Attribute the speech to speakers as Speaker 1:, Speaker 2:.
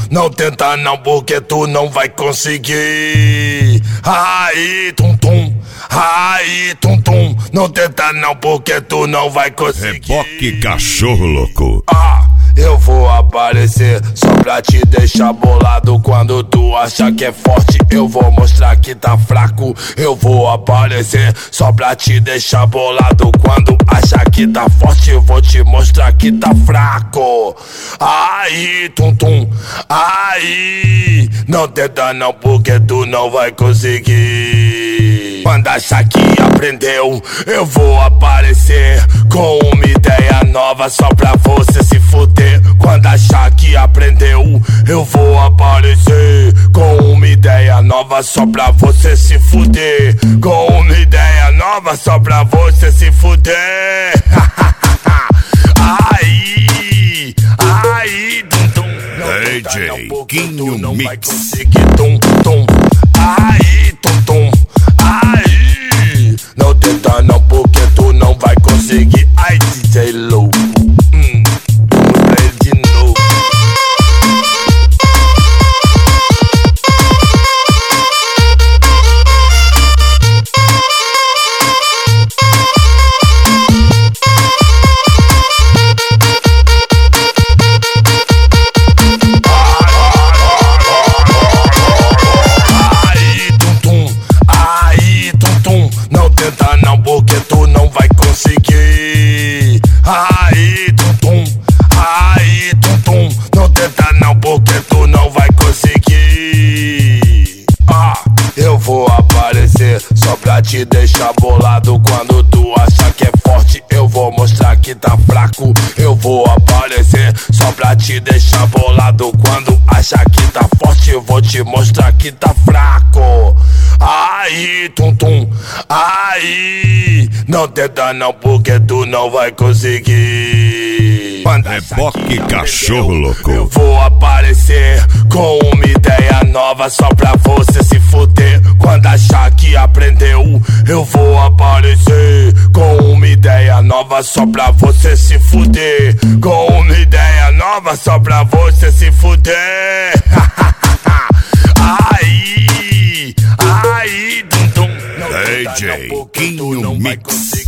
Speaker 1: não tenta não porque tu não vai conseguir. Aí, tum tum, aí, tum tum, não tenta não porque tu não vai conseguir.
Speaker 2: Reboque cachorro louco.
Speaker 1: Eu vou aparecer só pra te deixar bolado. Quando tu acha que é forte, eu vou mostrar que tá fraco. Eu vou aparecer só pra te deixar bolado. Quando acha que tá forte, eu vou te mostrar que tá fraco. Aí, tum tum, aí, não tenta não porque tu não vai conseguir. Quando achar que aprendeu, eu vou aparecer com uma ideia nova só pra você se fuder. Quando achar que aprendeu, eu vou aparecer com uma ideia nova só pra você se fuder. Com uma ideia nova só pra você se fuder. Aí, aí, tum tum,
Speaker 2: DJ Quinho
Speaker 1: não vai
Speaker 2: Mix.
Speaker 1: conseguir, tum tum. Aí, tum tum, aí, não tenta não porque tu não vai conseguir. Ai, DJ louco, vamos pra ele de novo. Não tenta não porque tu não vai conseguir. Aí, tum tum, aí, tum tum, não tenta não porque tu não vai conseguir. Eu vou aparecer só pra te deixar bolado. Quando tu acha que é forte, eu vou mostrar que tá fraco. Eu vou aparecer só pra te deixar bolado. Quando acha que tá forte, eu vou te mostrar que tá fraco. Aí, tum tum, aí, não tenta não porque tu não vai conseguir.
Speaker 2: Reboque cachorro louco.
Speaker 1: Eu vou aparecer com uma ideia nova só pra você se fuder. Quando achar que aprendeu, eu vou aparecer com uma ideia nova só pra você se fuder. Com uma ideia nova só pra você se fuder. Aí, aí, tum tum,
Speaker 2: DJ Quinho Mix.